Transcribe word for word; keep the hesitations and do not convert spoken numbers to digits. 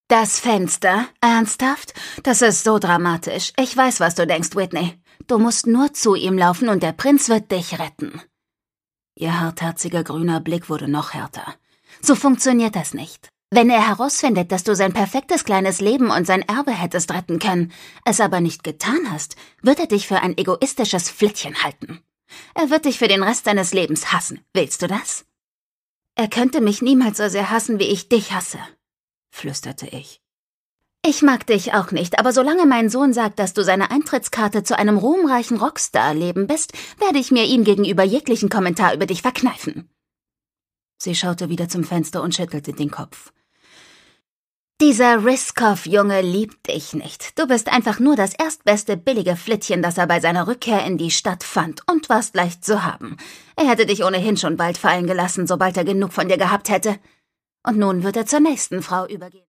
Das Fenster? Ernsthaft? Das ist so dramatisch. Ich weiß, was du denkst, Whitney. Du musst nur zu ihm laufen und der Prinz wird dich retten. Ihr hartherziger grüner Blick wurde noch härter. So funktioniert das nicht. Wenn er herausfindet, dass du sein perfektes kleines Leben und sein Erbe hättest retten können, es aber nicht getan hast, wird er dich für ein egoistisches Flittchen halten. Er wird dich für den Rest deines Lebens hassen. Willst du das? Er könnte mich niemals so sehr hassen, wie ich dich hasse, flüsterte ich. Ich mag dich auch nicht, aber solange mein Sohn sagt, dass du seine Eintrittskarte zu einem ruhmreichen Rockstar-Leben bist, werde ich mir ihm gegenüber jeglichen Kommentar über dich verkneifen. Sie schaute wieder zum Fenster und schüttelte den Kopf. Dieser Riskoff-Junge liebt dich nicht. Du bist einfach nur das erstbeste billige Flittchen, das er bei seiner Rückkehr in die Stadt fand und warst leicht zu haben. Er hätte dich ohnehin schon bald fallen gelassen, sobald er genug von dir gehabt hätte. Und nun wird er zur nächsten Frau übergehen.